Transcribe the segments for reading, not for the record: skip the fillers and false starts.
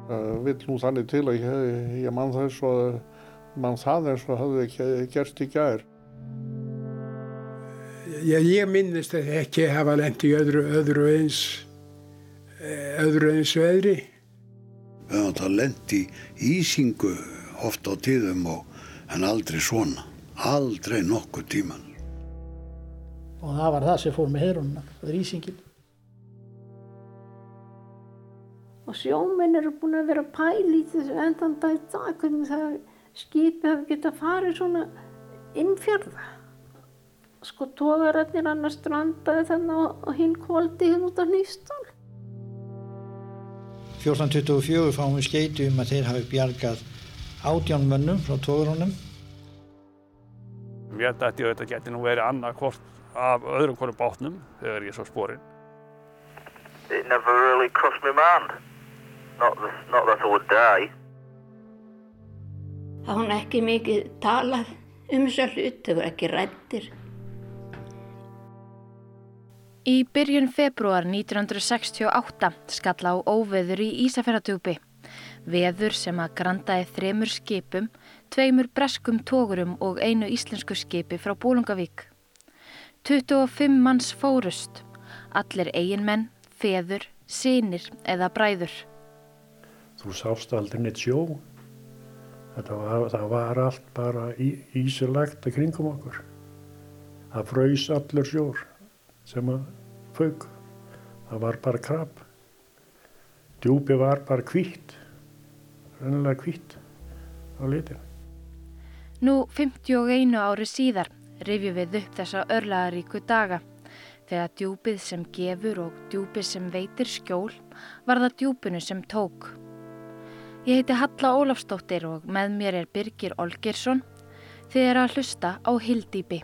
Vill nú þannig til að ég man það eins og hafði ekki gerst í gær. Ég minnist ekki hafa lent í öðru eins veðri. Við höfum það lent í ísingu oft á tíðum en aldrei svona. Aldrei nokkuð tíman. Og það var það sem fór með herunna, það er ísingin. Og sjómenn eru búin að vera pæli í þessu enn þann dag í dag, hvernig það skipi hafi getað farið svona innfjörða. Sko togararnir annars strandaði þannig á hinn kvoldi hérna út á Hnífsdal. 1424 fáum við skeyti að þeir hafi bjargað 18 mönnum frá togarunum. Ég held að þetta geti nú verið annað hvort af öðrum hvorum bátnum þegar ég svo sporinn. It never really crossed my mind. Not that I would die. Það var ekki mikið talað þessa hluti, þau voru ekki ræddir. Í byrjun febrúar 1968 skall á óveður í Ísafjarðardjúpi. Veður sem að grandaði 3 skipum, 2 breskum togurum og 1 íslensku skipi frá Bolungarvík. 25 manns fórust, allir eiginmenn, feður, synir eða bræður. Þú sást aldrei neitt sjó. Það var allt bara ísilagt í kringum okkur. Það fraus allur sjór sem að fauk. Það var bara krab. Djúpið var bara hvítt, rennilega hvítt á litin. Nú 51 ári síðar rifjum við upp þessa örlagaríku daga. Þegar djúpið sem gefur og djúpið sem veitir skjól var það djúpinu sem tók. Ég heiti Halla Ólafsdóttir og með mér er Birgir Olgeirsson. Þið eru að hlusta á Hyldýpi.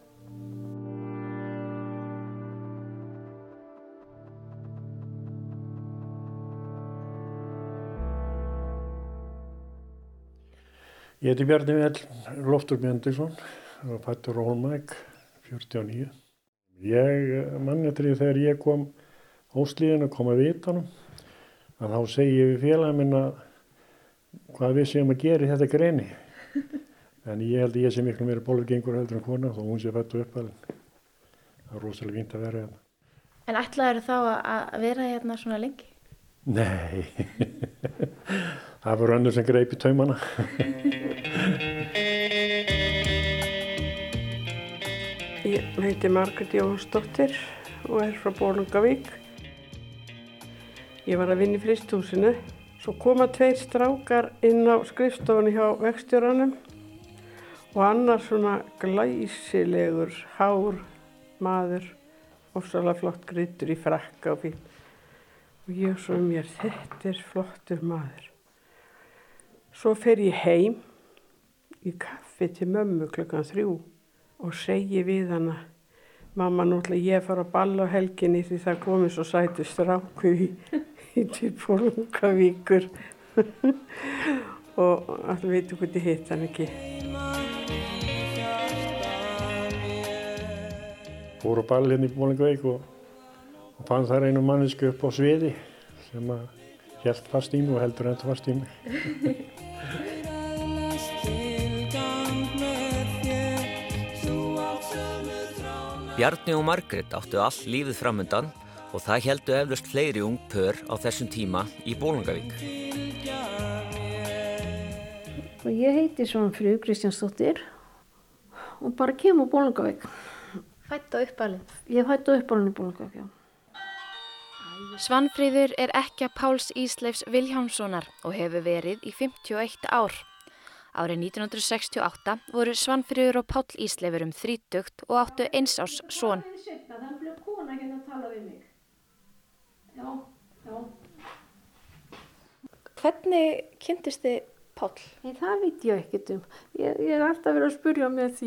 Ég heiti Bjarni Loftur Björnsson og fæddur á Hólmavík 49. Ég man eftir því þegar ég kom óslíðin og kom að vitanum að þá segi ég við félaginn minn að hvað við séum að gera í þetta greini. En ég held að ég sé miklu meira bólgengur heldur en kona þó hún sé fædd og uppalinn. Það er rosalega fínt að vera hérna. En ætlaðirðu þá að vera hérna svona lengi? Nei, það var önnur sem greip í taumana. Ég heiti Margrét Jóhannsdóttir og er frá Bolungarvík. Ég var að vinna í frystihúsinu. Svo koma 2 strákar inn á skrifstofunni hjá verkstjóranum og annar svona glæsilegur, hár maður, ofsalega flott grýttur í frakka og fín. Og ég svo mér, þetta flottur maður. Svo fer ég heim í kaffi til mömmu klukkan 3 og segi við hana, mamma, nú ætla ég að fara að balla á helginni því það komið svo sætur stráku til Bolungarvíkur og allir veitum hvernig hitt hann ekki. Fór á ball hérna í Bolungarvík og fann þar einu mannesku upp á sviði sem að hélt fast í mig og heldur ennþá fast í mig. Bjarni og Margrét áttu allt lífið framundan og það héldu eflaust fleiri ung pör á þessum tíma í Bolungarvík. Og ég heiti Svanfríður Kristjánsdóttir og bara kem á Bolungarvík. Fædd og uppalinn? Ég fædd og uppalinn í Bolungarvík, já. Svanfríður er ekkja Páls Ísleifs Vilhjálmssonar og hefur verið í 51 ár. Árið 1968 voru Svanfríður og Páll Ísleifur 30 og áttu 1 árs son. Það blev kona hérna að tala við mig. Já. Hvernig kynntist þið Páll? Það veit ég ekkert um. Ég er alltaf verið að spyrja með því.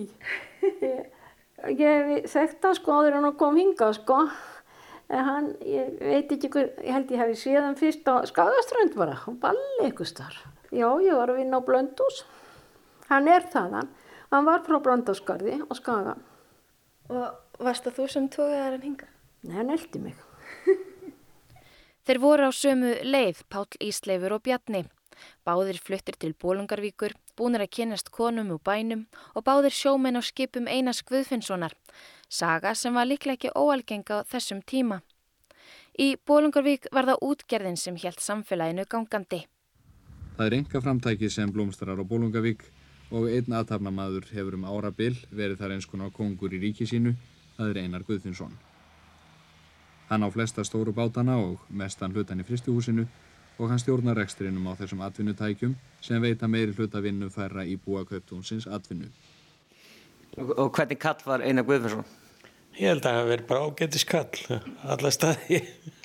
Ég þekkti hann sko áður en hann kom hingað sko. En ég veit ekki hver, ég held ég hefði séð hann fyrst á Skagaströnd bara, á balli einhvers staðar. Já, ég var að vinna á Blönduós. Hann er þaðan. Hann var frá Blönduósskarði á Skaga. Og varst það þú sem togaði hann hingað? Nei, hann eldi mig. Þeir voru á sömu leið, Páll Ísleifur og Bjarni. Báðir fluttir til Bolungarvíkur, búnir að kynnast konum úr bænum og báðir sjómenn á skipum Einars Guðfinnssonar. Saga sem var líklega ekki óalgeng á þessum tíma. Í Bolungarvík var það útgerðin sem hélt samfélaginu gangandi. Það einkaframtæki sem blómstrar á Bolungarvík og einn athafnamaður hefur árabil verið þar eins konar kóngur í ríki sínu, það Einar Guðfinnsson. Hann á flesta stóru bátana og mestan hlutan í frystihúsinu og hann stjórnar rekstrinum á þessum atvinnutækjum sem veita meiri hluta vinnu færra íbúa Kauptúnsins atvinnu. Og hvernig kall var Einar Guðfinnsson? Ég held að það hafi verið bara ágætis kall, alla staði.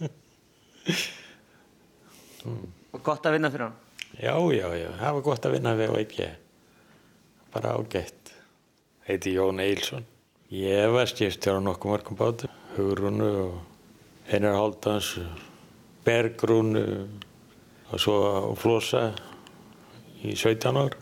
Og gott að vinna fyrir hann? Já, það var gott að vinna við og ekki. Bara ágætt. Heiti Jón Eilsson. Ég var skipstjóri á nokkuð mörgum bátum. Hugrúnu og Einar Hálfdans, Bergrúnu og svo á Flosa í 17 ár.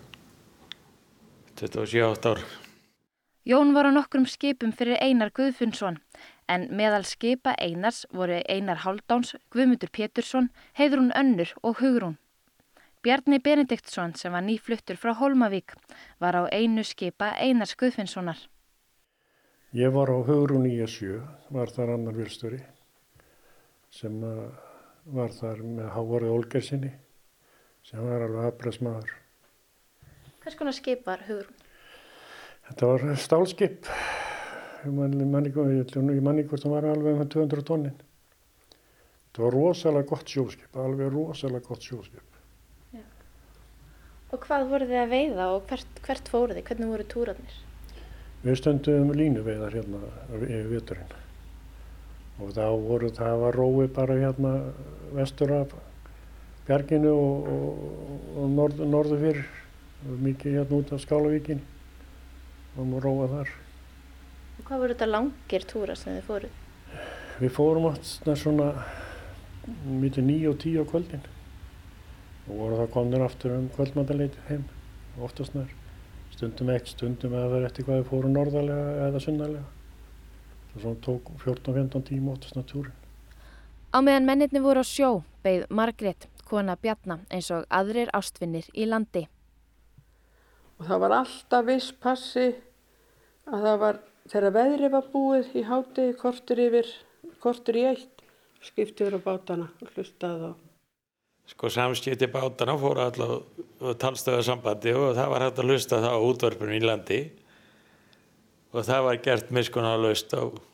27 ár. Jón var á nokkrum skipum fyrir Einar Guðfinnsson, en meðal skipa Einars voru Einar Hálfdáns, Guðmundur Pétursson, Heiðrún Önnur og Hugrún. Bjarni Benediktsson, sem var nýfluttur frá Hólmavík, var á einu skipa Einars Guðfinnssonar. Ég var á Hugrún 9-7, var þar annar vélstjóri, sem var þar með Hávarði Olgersinni, sem var alveg afbragðsmaður. Hvers konar skip var Hugrún? Þetta var stálskip. Ég manni hvort það var alveg 200 tonnin. Þetta var rosalega gott sjóskip, alveg rosalega gott sjóskip. Já. Og hvað voru þið að veiða og hvert fóru þið? Hvernig voru túrarnir? Við stundum línuveiðar hérna yfir veturinn. Og það var róið bara hérna vestur af bjarginu og norður fyrir. Mikið hérna út af Skálavíkinni. Og maður róa þar. Og hvað voru þetta langir túrar sem þið fóruð? Við fórum svona milli 9 og 10 á kvöldin. Og voru það komnir aftur kvöldmataleiti heim, oftast nær. Stundum ekki, stundum eða verið eftir hvað við fórum norðarlega eða sunnarlega. Það svona tók 14-15 tíma oftast nær túrin. Á meðan mennirnir voru á sjó, beið Margrét, kona Bjarna, eins og aðrir ástvinir í landi. Og það var alltaf viss passi að það var, þegar veðrið var búið í hádegi, kortur í 1, skipti yfir á bátana og hlustaði á. Samskipti bátana fóru alltaf á talstöðarsambandi og það var hægt að hlusta það á útvarpinu í landi. Og það var gert miskunnarlaust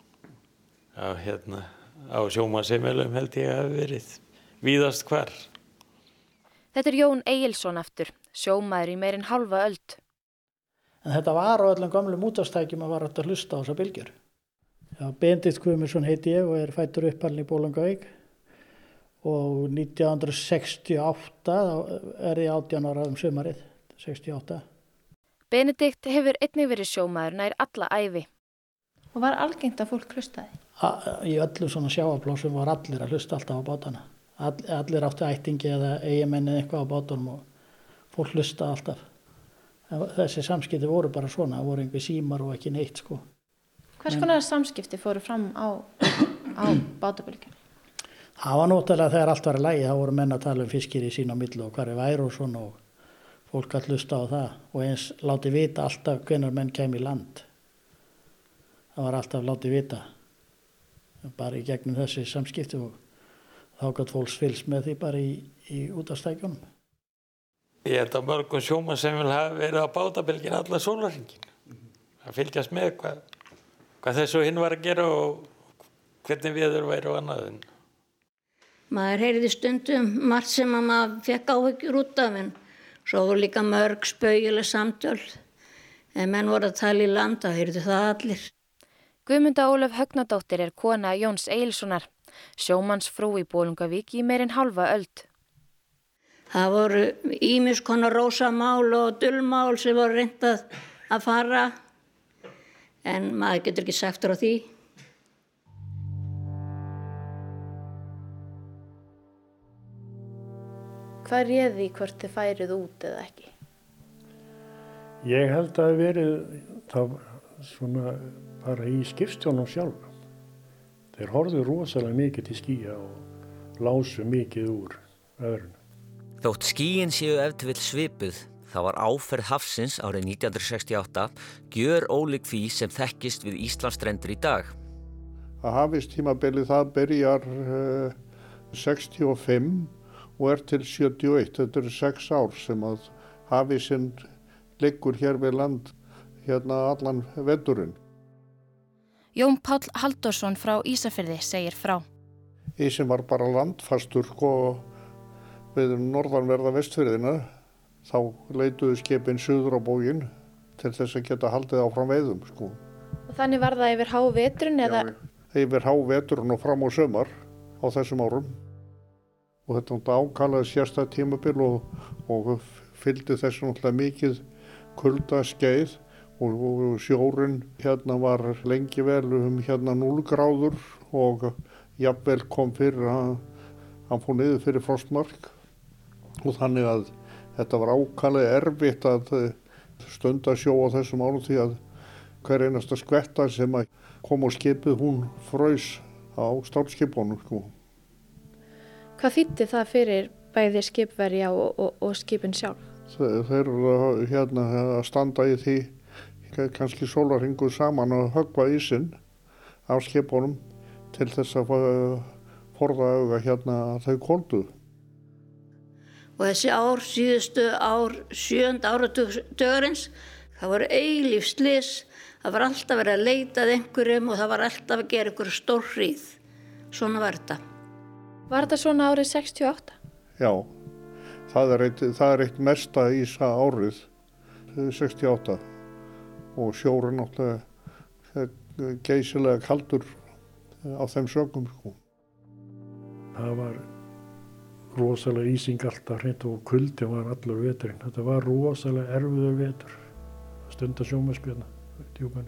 á sjómannsheimilum held ég að hafi verið víðast hvar. Þetta Jón Egilsson aftur, sjómaður í meirinn hálfa öld. En þetta var á öllum gamlum útvarpstækjum að var hægt að hlusta á þessar bylgjur. Já, Benedikt Guðmundsson heiti ég og fæddur uppalinn í Bolungarvík. Og 1968 er ég 18 ára sumarið, 68. Benedikt hefur einnig verið sjómaður nær alla ævi. Og var algengt að fólk hlustaði? Í öllum svona sjávarplássum var allir að hlusta alltaf á bátana. Allir áttu ættingi eða eigamenni eða eitthvað á bátunum og fólk hlusta alltaf. Þessi samskipti voru bara svona, það voru einhver símar og ekki neitt sko. Hvers konar samskipti fóru fram á bátabylgjunni? Það var náttúrulega þegar allt var í lagi, þá voru menn að tala fiskir í sín á milli og hvar væru og svona og fólk að hlusta á það og eins láti vita alltaf hvenær menn kæmi í land. Það var alltaf láti vita, bara í gegnum þessi samskipti og þá gæti fólks fylgst með því bara í útvarpstækjunum. Ég held að mörgum sjómann sem vil hafa verið á bátabylgjunni alla sólarhringinn. Það fylgjast með hvað þessu hinn var að gera og hvernig veður væri og annað. Maður heyrði stundum margt sem að maður fekk áhyggjur út af en svo voru líka mörg spaugileg samtöl. En menn voru að tala í land, þá heyrðu það allir. Guðmunda Ólöf Högnadóttir er kona Jóns Egilssonar, sjómannsfrú í Bolungarvík í meirinn hálfa öld. Það voru ýmis konar rósamál og dullmál sem voru reynt að fara, en maður getur ekki sagt frá því. Hvað réði hvort þið færið út eða ekki? Ég held að það verið það svona bara í skipstjónum sjálf. Þeir horfðu rosalega mikið til skýja og lásu mikið úr veðrinu. Þótt skýin séu ef til vill svipuð, þá var áferð hafsins árið 1968 gjör ólík því sem þekkist við Íslandsstrendur í dag. Að hafístímabilið það byrjar 65 og til 71. Þetta eru 6 ár sem að hafísinn liggur hér við land allan veturinn. Jón Páll Halldórsson frá Ísafirði segir frá. Ísinn var bara landfastur við norðanverða Vestfirðina. Þá leituðu skipin suður á bóginn til þess að geta haldið áfram veiðum. Og þannig var það yfir háveturinn eða? Já, yfir háveturinn og fram á sumar á þessum árum. Og þetta var ákallað sérstætt tímabil og fylgdi þessu náttúrulega mikið kuldaskeið og sjórinn var lengi vel 0 gráður og jafnvel kom fyrir hann fór niður fyrir frostmark og þannig að þetta var ákallað erfitt að stunda sjó á þessum árum því að hver einasta skvetta sem kom á skipið hún fraus á stálskipunum. Hvað þýddi það fyrir bæði skipverja og skipin sjálf? Þeir eru að standa í því kannski sólarhringur saman og höggva ísinn af skipunum til þess að forða auga að þau kolduðu. Og þessi ár, síðustu ár, 7. áratugurins, það voru eilíf slys, það var alltaf verið að leita að einhverjum og það var alltaf að gera einhverju stórhríð. Svona var þetta. Var þetta svona árið 68? Já, það er eitt mesta ísa árið 68 og sjórinn náttúrulega geysilega kaldur á þeim sögum. Það var rosalega ísing alltaf hreint og kuldi var allur veturinn. Þetta var rosalega erfiður vetur. Stunda sjómannsbjörna í djúpinu.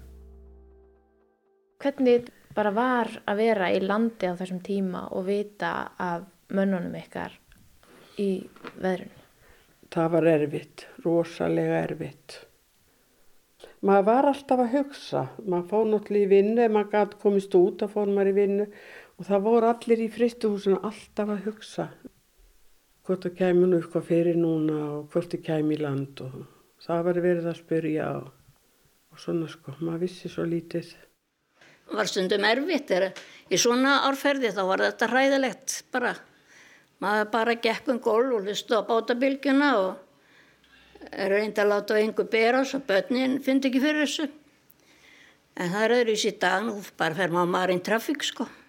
Hvernig bara var að vera í landi á þessum tíma og vita af mönnunum ykkar í veðrinu? Það var erfitt, rosalega erfitt. Maður var alltaf að hugsa. Maður fór náttúrulega í vinnu, ef maður gat komist út að fór maður í vinnu og það voru allir í frystihúsinu alltaf að hugsa. Hvort það kæmi nú eitthvað fyrir núna og hvort það kæmi í land og það var verið að spyrja og svona maður vissi svo lítið. Það var stundum erfitt, í svona árferði þá var þetta hræðilegt bara. Maður bara gekk gólf og hlustaði á bátabylgjuna og reyndi að láta á engu bera svo börnin fyndi ekki fyrir þessu. En það öðruvísi í dag, nú bara fer maður marine traffic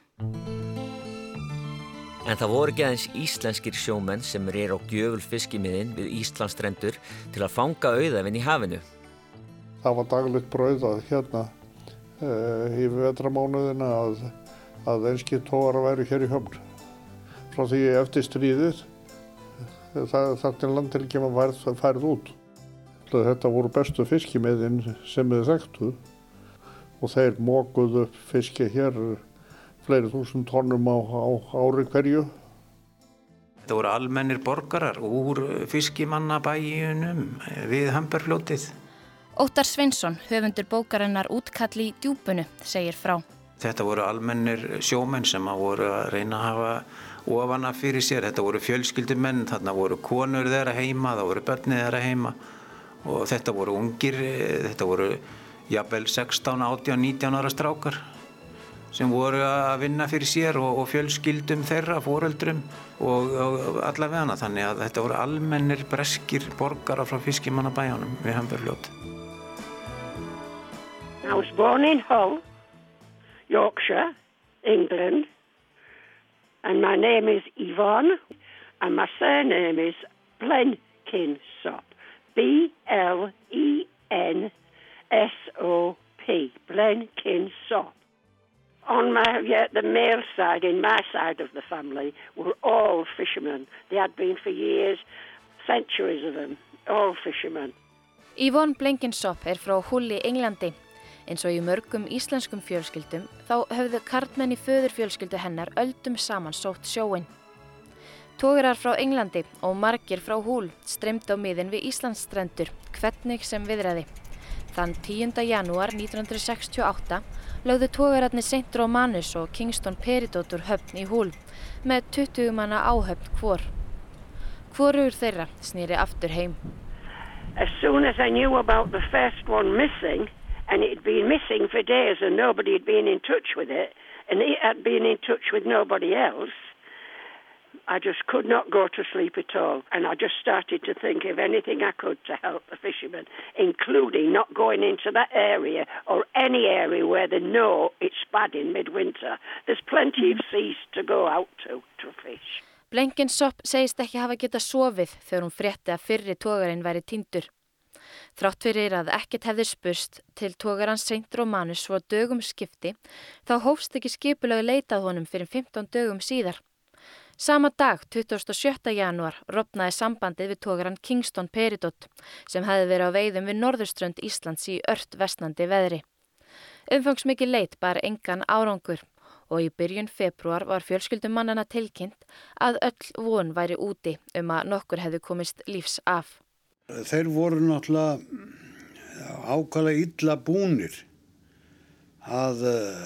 En það voru ekki aðeins íslenskir sjómenn sem réru á gjöful fiskimiðin við Íslandsstrendur til að fanga auðæfin í hafinu. Það var daglegt brauð að í vetramánuðina að enskir togarar væru hér í höfn. Frá því eftir stríðið, þar til landhelgin var færð út. Þetta voru bestu fiskimiðin sem við þekktu og þeir mokuðu upp fiski hér fleiri þúsund tonnum á ári hverju. Þetta voru almennir borgarar úr fiskimannabæjunum við Hamberfljótið. Óttar Sveinsson, höfundur bókarinnar Útkall í djúpinu, segir frá. Þetta voru almennir sjómenn sem voru að reyna að hafa ofana fyrir sér. Þetta voru fjölskyldumenn, þarna voru konur þeirra heima, það voru börnið þeirra heima og þetta voru ungir, þetta voru jafnvel 16, 18, 19 ára strákar sem voru að vinna fyrir sér og fjölskyldum þeirra, foreldrum og allavega þannig að þetta voru almennir breskir borgarar frá fiskimannabæjunum við Hamberfljót. I was born in Hull, Yorkshire, England, and my name is Yvonne, and my surname is Blenkinsop, B-L-E-N-S-O-P, Blenkinsop. On the male side, in my side of the family, were all fishermen. They had been for years, centuries of them, all fishermen. Yvonne Blenkinsop frá Hull í Englandi. Eins og í mörgum íslenskum fjölskyldum þá höfðu karlmenn í föðurfjölskyldu hennar öldum saman sótt sjóinn. Togarar frá Englandi og margir frá Hull streymdu á miðin við Íslandsstrendur, hvernig sem viðraði. Þann 10. janúar 1968 lögðu togararnir St. Romanus og Kingston Peridot úr höfn í Hull með 20 manna áhöfn hvor. Hvorugur þeirra snýri aftur heim. As soon as I knew about the first one missing, and it had been missing for days and nobody had been in touch with it, and it had been in touch with nobody else, I just could not go to sleep at all. And I just started to think of anything I could to help the fishermen, including not going into that area or any area where they know it's bad in midwinter. There's plenty of seas to go out to fish. Blenkinsop segist ekki hafa getað sofið þegar hún frétti að fyrri togarinn væri týndur. Þrátt fyrir að ekkert hefði spurst til togarans St. Romanus svo dögum skipti, þá hófst ekki skipulega leit að honum fyrir 15 dögum síðar. Sama dag, 27. janúar, rofnaði sambandið við togaran Kingston Peridot sem hefði verið á veiðum við norðurströnd Íslands í ört versnandi veðri. Umfangsmikil leit bar engan árangur og í byrjun febrúar var fjölskyldum mannanna tilkynnt að öll von væri úti að nokkur hefði komist lífs af. Þeir voru náttúrulega ákaflega illa búnir að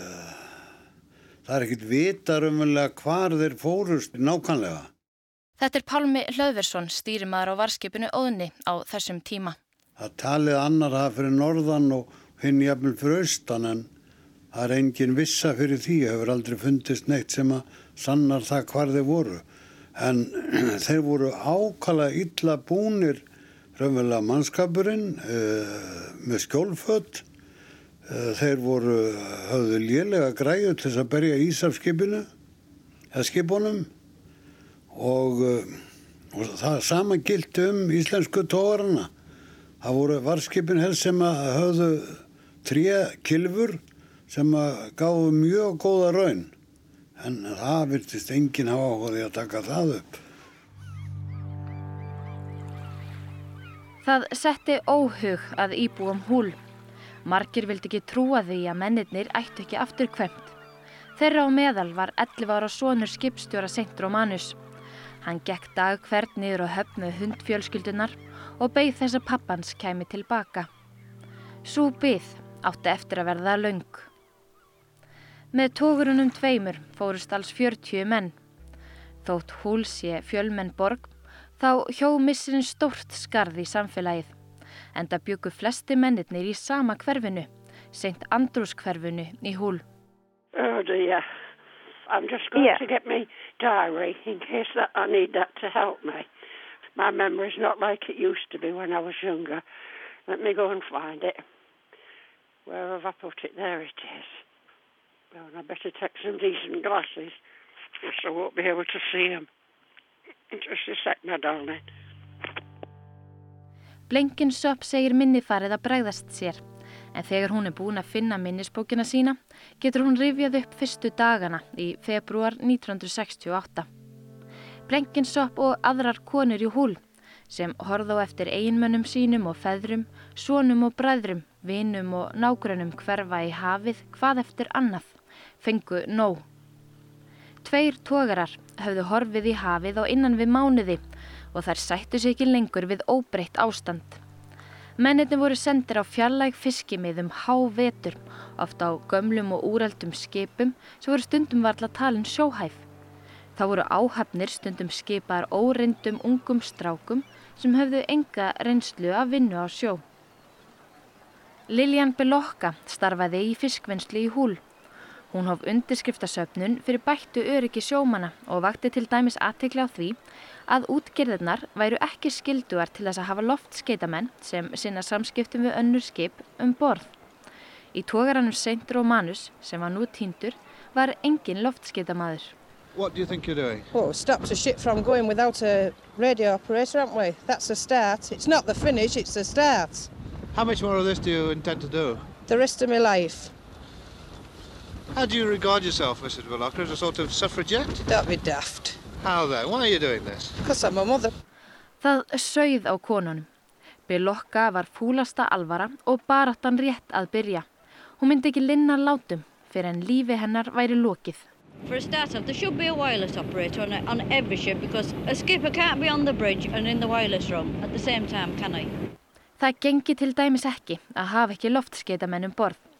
það ekkert vita raunverulega hvar þeir fórust nákvæmlega. Þetta Pálmi Hlöðversson, stýrimaður á varðskipinu Óðni á þessum tíma. Það talið annar það fyrir norðan og hinn jafnvel fyrir austan en það engin vissa fyrir því, hefur aldrei fundist neitt sem að sannar það hvar þeir voru. En þeir voru ákaflega illa búnir raunverulega mannskapurinn með skjólföt. Þeir höfðu lélega græju til þess að berja ís af skipinu, eða skipunum og það sama gilti íslensku togarana. Það voru varðskipin helst sem að höfðu 3 kylfur sem að gáfu mjög góða raun, en það virtist enginn hafa áhuga að taka það upp. Það setti óhug að íbúum Hull. Margir vildi ekki trúa því að mennirnir ættu ekki afturkvæmt. Þeirra á meðal var 11 ára sonur skipstjóra St. Romanus. Hann gekk dag hvern niður á höfn með hundfjölskyldunar og beið þess að pappans kæmi tilbaka. Sú bið átti eftir að verða löng. Með togurunum 2 fórust alls 40 menn. Þótt Hull sé fjölmenn borg, þá hjó missirinn stórt skarð í samfélagið. Enda bjuggu flesti mennirnir í sama hverfinu, St. Andrews hverfinu í Hull. Oh dear, I'm just going to get my diary in case that I need that to help me. My memory's not like it used to be when I was younger. Let me go and find it. Where have I put it? There it is. Well, I better take some decent glasses, so I won't be able to see them. Just a sec, my darling. Blenkinsop segir minnifarið að bregðast sér, en þegar hún búin að finna minnisbókina sína, getur hún rifjað upp fyrstu dagana í febrúar 1968. Blenkinsop og aðrar konur í Hull, sem horfðu á eftir eiginmönnum sínum og feðrum, sonum og bræðrum, vinum og nágrönnum hverfa í hafið hvað eftir annað, fengu nóg. 2 togarar höfðu horfið í hafið á innan við mánuði og þær sættu sig ekki lengur við óbreytt ástand. Mennirnir voru sendir á fjarlæg fiskimiðum hávetur, oft á gömlum og úraldum skipum sem voru stundum varla talin sjóhæf. Þá voru áhafnir stundum skipaðar óreyndum ungum strákum sem höfðu enga reynslu af vinnu á sjó. Lillian Belokka starfaði í fiskvinnslu í Hull. Hún hóf undirskriftasöfnun fyrir bættu öryggi sjómanna og vakti til dæmis athygli á því að útgerðirnar væru ekki skyldugar til þess að hafa loftskeytamenn sem sinna samskiptum við önnur skip borð. Í togaranum St. Romanus, sem var nú týndur, var engin loftskeytamaður. What do you think you're doing? Well, stopped a ship from going without a radio operator, haven't we? That's a start. It's not the finish, it's the start. How much more of this do you intend to do? The rest of my life. How do you regard yourself, Mrs. Belokka, as a sort of suffragette? Don't be daft. How then? Why are you doing this? Because I'm a mother. Það sauð á konunum. Belokka var fúlasta alvara og baráttan rétt að byrja. Hún myndi ekki linna látum fyrir en lífi hennar væri lokið. For a start off, there should be a wireless operator on every ship because a skipper can't be on the bridge and in the wireless room at the same time, can I? Það gengi til dæmis ekki að hafa ekki loftskeytamenn borð.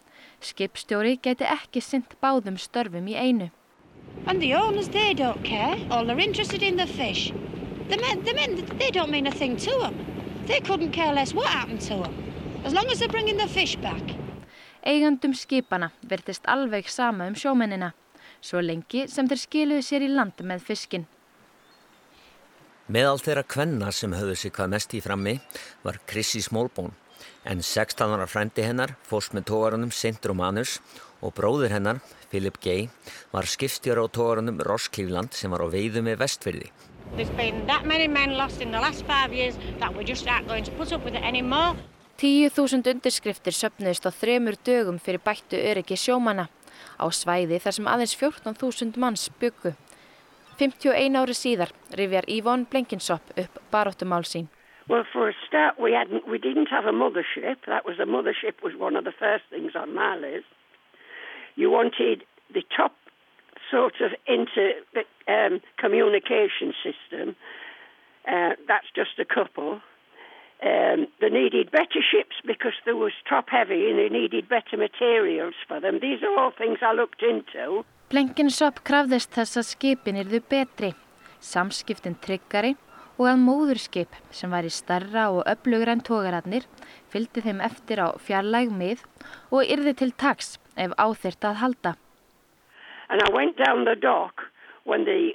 Skipstjóri gæti ekki sinnt báðum störfum í einu. And the owners, they don't care. All they're interested in the fish. The men, they don't mean a thing to them. They couldn't care less what happened to them, as long as they're bringing the fish back. Eigandum skipana virtist alveg sama sjómennina, svo lengi sem þeir skiluðu sér í land með fiskinn. Meðal þeirra kvenna sem höfðu sig hvað mest í frammi var Chrissy Smallbone, en 16 ára frændi hennar fórst með togaranum St. Romanus og bróðir hennar, Philip Gay, var skipstjóri á togaranum Ross Cleveland sem var á veiðum með Vestfirði. There's been that many men lost in the last 5 years that we just aren't going to put up with it anymore. 10.000 undirskriftir söfnuðust á 3 dögum fyrir bættu öryggi sjómanna á svæði þar sem aðeins 14.000 manns bjuggu. 51 ári síðar rifjar Yvonne Blenkinsop upp baráttumál sín. Well, for a start, we didn't have a mothership. The mothership was one of the first things on my list. You wanted the top sort of communication system. That's just a couple. They needed better ships because there was top heavy and they needed better materials for them. These are all things I looked into. Blenkinsop krafðist þess að skipin yrðu betri, samskiptin tryggari og að móðurskip sem væri stærra og öflugra en togararnir fylgdi þeim eftir á fjarlæg mið og yrði til taks ef á þyrfti að halda. And I went down the dock when the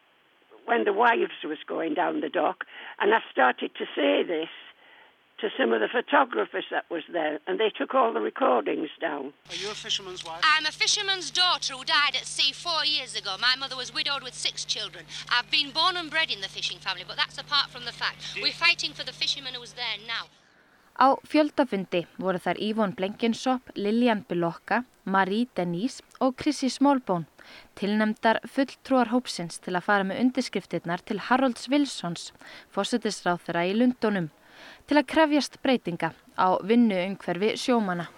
wives was going down the dock, and I started to say this to some of the photographers that was there, and they took all the recordings down. Are you a fisherman's wife? I'm a fisherman's daughter who died at sea 4 years ago. My mother was widowed with 6 children. I've been born and bred in the fishing family, but that's apart from the fact. We're fighting for the fisherman who's there now. Á fjöldafundi voru þar Yvonne Blenkinsop, Lillian Bilokka, Marie Denise og Chrissy Smallbone, tilnefndar fulltrúar hópsins til að fara með undirskriftirnar til Harolds Wilsons, forsætisráðherra í Lundúnum, til að krefjast breytinga á vinnuumhverfi sjómanna.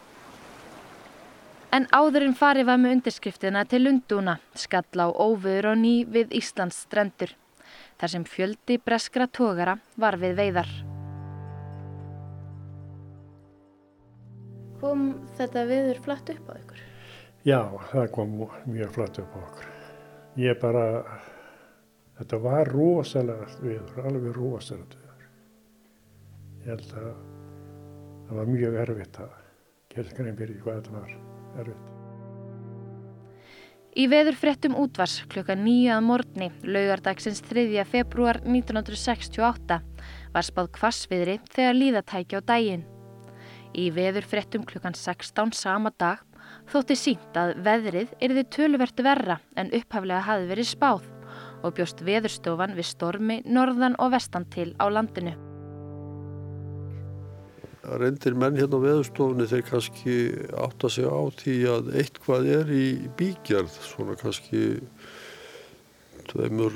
En áður en farið var með undirskriftina til Lundúna skall á óveður á ný við Íslands strendur, þar sem fjöldi breskra togara var við veiðar. Kom þetta veður flatt upp á ykkur? Já, það kom mjög flatt upp á okkur. Þetta var rosalega veður, alveg rosalega veður. Ég held að það var mjög erfitt að gera grein fyrir hvað þetta var erfitt. Í veðurfréttum útvars klukkan 9 að morgni, laugardagsins 3. febrúar 1968, var spáð hvassviðri þegar líða tæki á daginn. Í veðurfréttum klukkan 16 sama dag þótti sýnt að veðrið yrði töluvert verra en upphaflega hafði verið spáð og bjóst veðurstofan við stormi norðan og vestan til á landinu. Reyndir menn hérna á veðurstofunni þeir kannski átta sig á því að eitthvað er í bígerð, svona kannski tveimur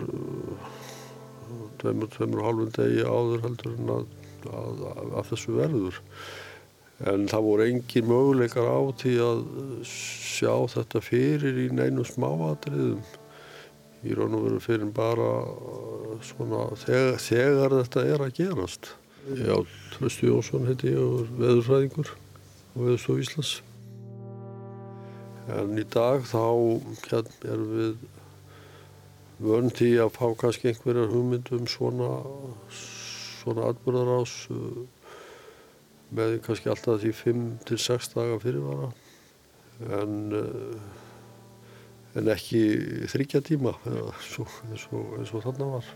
hálfum degi áður heldur en að þessu verður. En það voru engin möguleikar á því að sjá þetta fyrir í neinum smáatriðum. Í raun og veru fyrir bara svona þegar þetta er að gerast. Já, Trausti Jónsson heiti ég og veðurfræðingur á Veðurstofu Íslands. En í dag þá erum við vön því að fá kannski einhverjar hugmyndum svona atburðarás með kannski alltaf því 5 til 6 daga fyrirvara en ekki 3 tíma eins og þarna var.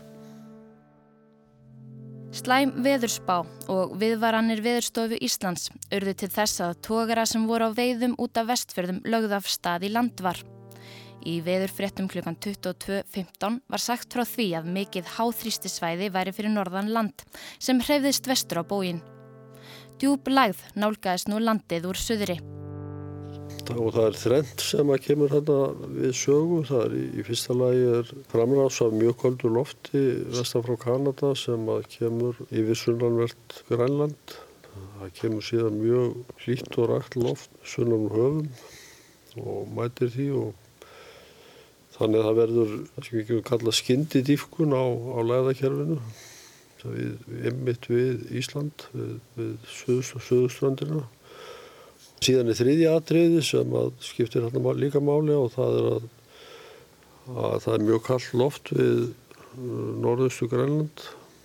Slæm veðurspá og viðvaranir Veðurstofu Íslands urðu til þess að togara sem voru á veiðum út af Vestfjörðum lögðu af stað í landvar. Í veðurfréttum klukkan 22:15 var sagt frá því að mikið háþrýstisvæði væri fyrir norðan land sem hreyfðist vestur á bóginn. Djúp lægð nálgaðist nú landið úr suðri. Og það þrennt sem að kemur hérna við sögu. Það í fyrsta lagi framrás af mjög köldu lofti vestan frá Kanada sem að kemur yfir sunnanvert Grænland. Það kemur síðan mjög hlýtt og rakt loft sunnan úr höfum og mætir því og þannig að það verður sem við kalla skyndidýpkun á lægðakerfinu. Einmitt við Ísland, við suðurströndina Síðan þriðja atriði sem að skiptir hérna líka máli og það að það mjög kalt loft við norðaustu Grænland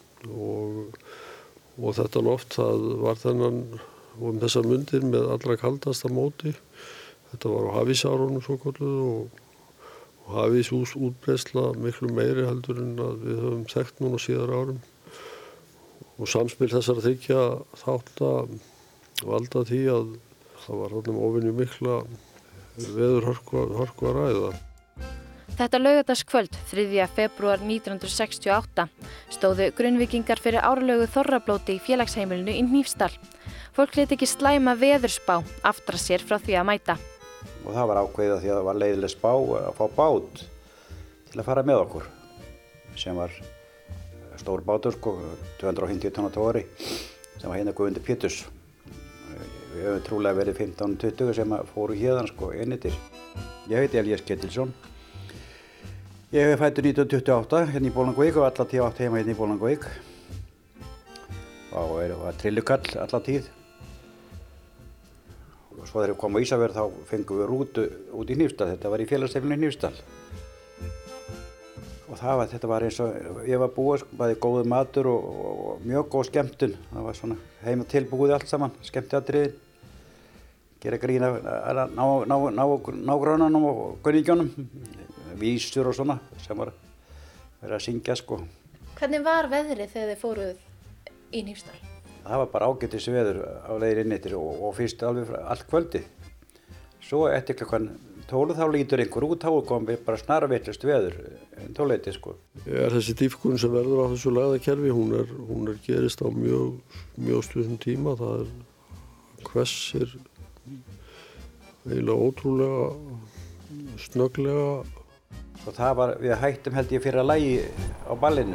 og þetta loft það var þennan þessar mundir með allra kaldasta móti. Þetta var á hafísárunum svokölluðu og hafísútbreiðsla miklu meiri heldur en að við höfum þekkt núna síðar árum. Og samspil þessara þriggja þátta valda því að það var þarna óvenju mikla veðurhörku að ræða. Þetta laugardagskvöld, 3. febrúar 1968, stóðu Grunvíkingar fyrir árlegu þorrablóti í félagsheimilinu í Hnífsdal. Fólk lét ekki slæma veðurspá aftra sér frá því að mæta. Og það var ákveðið því að það var leiðileg spá að fá bát til að fara með okkur, sem var stór bátur, 250 tonna togari, sem var hérna Guðmundur Péturs. Við höfum trúlega verið 15-20 sem fóru hérðan einnitir. Ég heiti Elías Ketilsson. Ég hef fættur 1928 hérna í Bolungarvík og alla tíð átt heima hérna í Bolungarvík. Og var trillukall alla tíð. Og svo þegar við komum á Ísafjörð þá fengum við rútu út í Hnífsdal. Þetta var í félagsheimilinu Hnífsdal. Og þetta var eins og ég var búið, bæði góður matur og mjög góð skemmtun. Það var svona heima tilbúið allt saman, skemmtiatriðin. Gera grín af nágrannanum og kunningjónum. Vísur og svona sem var verið að syngja Hvernig var veðrið þegar þið fóruð í Hnífsdal? Það var bara ágætis veður á leiðir inn eftir og fyrst alveg allt kvöldi. Svo eftir klukkan 12 þá lítur einhver út, þá kom bara snarveitlust veður en 12 Þessi dýpkun sem verður á þessu lagðakerfi, hún gerist á mjög stuttum tíma. Það hvessir eiginlega ótrúlega snögglega. Og við hættum held ég fyrir að lagi á ballinu.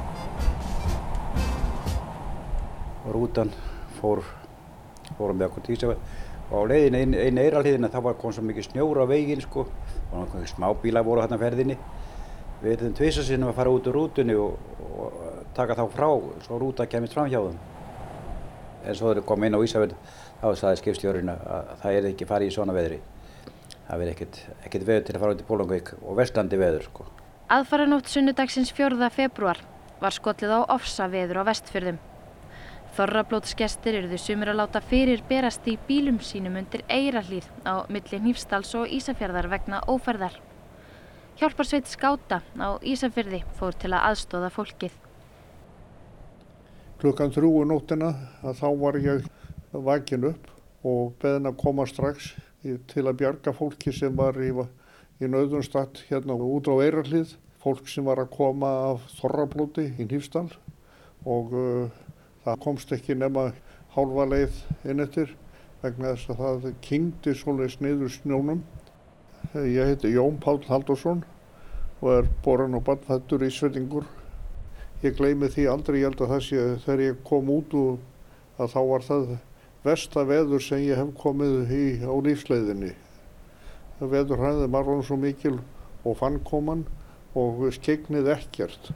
Og rútan fórum með okkur til Ísafjarðar. Og á leiðinni inn Eyrarhlíðina þá kom svo mikið snjór á veginn Og einhverjum smábílar voru þarna á ferðinni. Við erum tvisvar sinnum að fara út úr rútunni og taka þá frá svo rúta kemist fram hjá þeim. En svo þegar við komum inn á Ísafjörð þá sagði skipstjórinn að það ekki farið í svona veðri. Það verði ekkert veður til að fara út í Bolungarvík og versnandi veður Aðfaranótt sunnudagsins 4. febrúar var skollið á ofsaveður á Vestfjörðum. Þorrablótsgestir urðu sumir að láta fyrir berast í bílum sínum undir Eyrarhlíð á milli Hnífsdals og Ísafjarðar vegna ófærðar. Hjálparsveit skáta á Ísafirði fór til að aðstoða fólkið. Klukkan 3 nóttina þá var ég vakin upp og beðin að koma strax til að bjarga fólki sem var í nauðunstatt hérna út á Eyrarhlíð. Fólk sem var að koma af þorrablóti í Hnífsdal og það komst ekki nema hálfa leið inn eftir vegna þess að það kyngdi svoleiðis niður snjónum. Ég heiti Jón Páll Halldórsson og borinn og barnfæddur Ísfirðingur. Ég gleymi því aldrei, ég held að það sé þegar ég kom út að þá var það versta veður sem ég hef komið í á lífsleiðinni. Veðurhæðin var orðin svo mikil og fannkoman og skyggnið ekkert.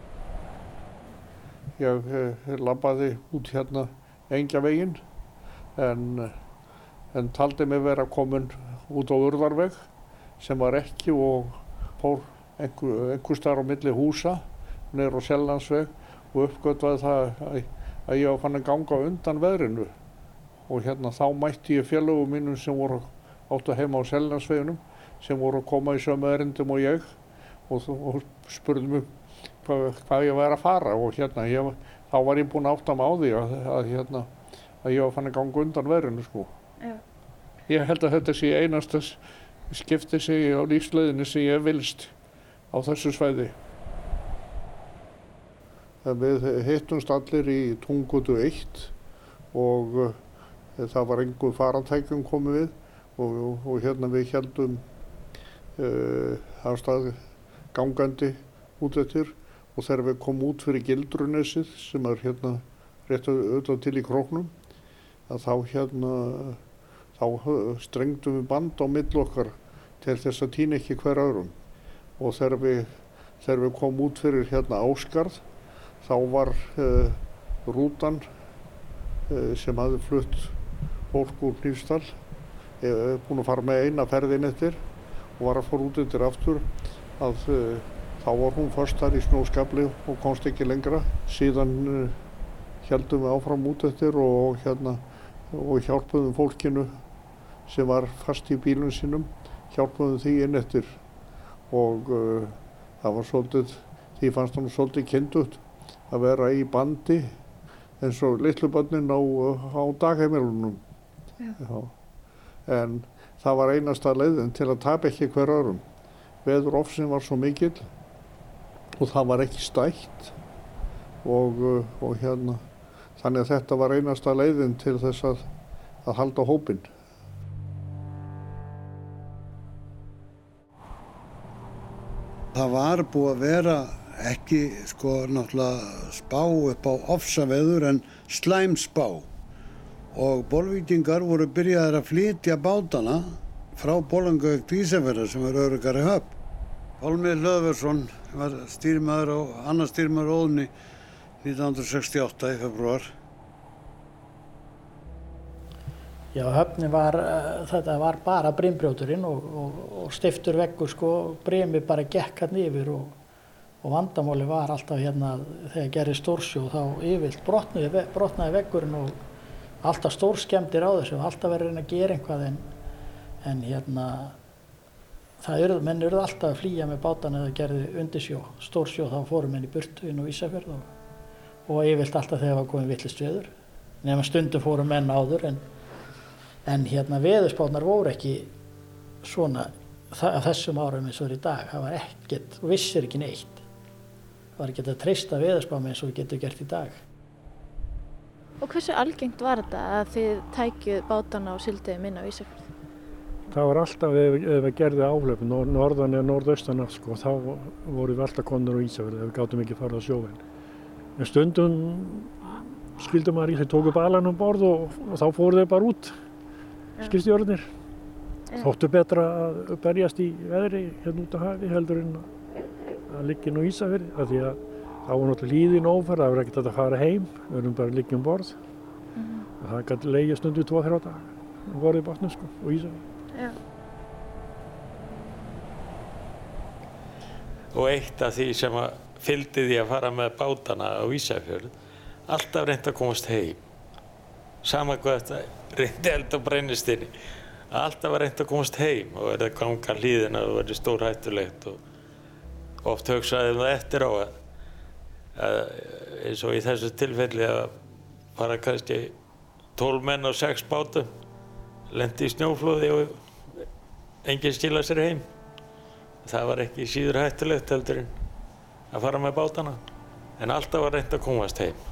Ég labbaði út hérna Engjaveginn en taldi mig vera komin út á Urðarveg sem var ekki og fór einhvers staðar á milli húsa niður á Sellandsveg og uppgötvaði það að ég var fann að ganga undan veðrinu. Og hérna þá mætti ég félögum mínum sem voru áttu heima á Sellandsveginum sem voru að koma í sömu erindum og ég og spurðu mig hvað ég væri að fara og hérna þá var ég búinn að átta mig á því að ég var fann að ganga undan veðrinu Já. Ég held að þetta sé einasta skipti sig á lífsleiðinni sem ég hef vilst á þessu svæði. Við hittumst allir í Tungutu 1 og það var einhver farartækjum komið við og hérna við héldum af stað gangandi út eftir og þegar við komum út fyrir Gildrunesið sem hérna rétt auðvitað til í Króknum að þá strengdum við band á milli okkar til þess að týna ekki hver öðrum og þegar við komum út fyrir hérna Ásgarð þá var rútan sem hafði flutt fólk úr Hnífsdal búin að fara með eina ferðin eftir og var að fara út eftir aftur að þá var hún först þar í snjóskafli og komst ekki lengra. Síðan héldum við áfram út eftir og hjálpuðum fólkinu sem var fast í bílum sínum, hjálpuðum því inn eftir og það var svolítið, því fannst hann svolítið kyndugt að vera í bandi eins og litlu börnin á dagheimilunum. Já. En það var einasta leiðin til að tapa ekki hver öðrum. Veðurofsinn var svo mikill og það var ekki stætt og þannig að þetta var einasta leiðin til þess að halda hópinn. Það var búið að vera ekki náttúrulega spá upp á ofsaveður en slæm spá og Bolvíkingar voru byrjaðir að flytja bátana frá Bolungarvík til Ísafjarðar sem var öruggari höfn. Pálmi Hlöðversson var stýrimaður og annar stýrimaður Óðni 1968 í febrúar. Já, höfnin þetta var bara brimbrjóturinn og stiftur veggur brimi bara gekk hann yfir og vandamáli var alltaf þegar gerði stórsjó þá yfirleitt brotnaði veggurinn og alltaf stórskemmdir á þessu og alltaf verið að reyna að gera eitthvað en menn urðu alltaf að flýja með bátana eða gerði undirsjó, stórsjó þá fóru menn í burtu inn á Ísafjörð og yfirleitt alltaf þegar var komið vitlaust veður nema stundum fóru menn áður en veðurspárnar voru ekki svona að þessum árum eins og er í dag, það var ekkert, þú vissir ekki neitt. Það var ekki að treysta veðurspám eins og við getum gert í dag. Og hversu algengt var þetta að þið tækjuð bátana og siglduð inn á Ísafjörð? Það var alltaf, ef við gerðum áhlaup, norðan eða norðaustan af, þá vorum við alltaf komnir á Ísafjörð ef við gátum ekki farið á sjóinn. En stundum skildum maður í þau tóku balan um borð og þá fóru þau bara út, skipstjórarnir. Þóttu betra að berjast í veðri út á hafi heldur en að liggja inn á Ísafirði af því að þá var náttúrulega hlíðin ófærð, það var ekkert að fara heim, við erum bara að liggja um borð. Það gæti legið stundu 2-3 daga og voru í bátnum og Ísafirði. Já. Og eitt af því sem fylgdi því að fara með bátana á Ísafjörð, alltaf reynt að komast heim. Sama hvað þetta reyndi eld og brennistinni. Alltaf var reynt að komast heim og verið að ganga hlíðina og verið stórhættulegt og oft hugsaði það eftir á að eins og í þessu tilfelli að fara kannski 12 menn á 6 bátum, lenti í snjóflóði og enginn skilaði sér heim. Það var ekki síður hættulegt heldur en að fara með bátana, en alltaf var reynt að komast heim.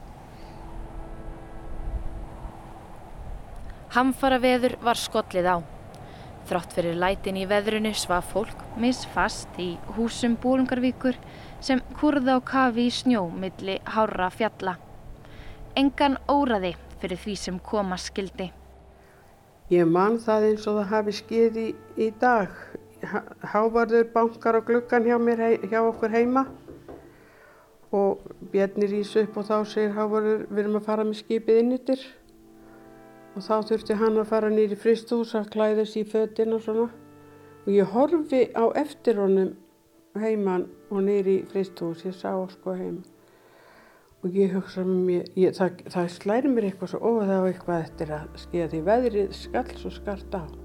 Hamfaraveður var skollið á. Þrátt fyrir lætin í veðrinu svaf fólk misfast í húsum Bolungarvíkur sem kúrðu á kafi í snjó milli hárra fjalla. Engan óraði fyrir því sem koma skyldi. Ég man það eins og það hafi skeð í dag. Hávarður bankar á gluggan hjá okkur heima og Bjarni rís upp og þá segir Hávarður, við erum að fara með skipið inn yfir. Og þá þurfti hann að fara niður í frystihús að klæða sig í fötin og svona. Og ég horfi á eftir honum heiman og niður í frystihús, ég sá heima. Og ég hugsa með mér, það slæri mér eitthvað svo, það var eitthvað eftir að skeða því veðrið skall svo skart á.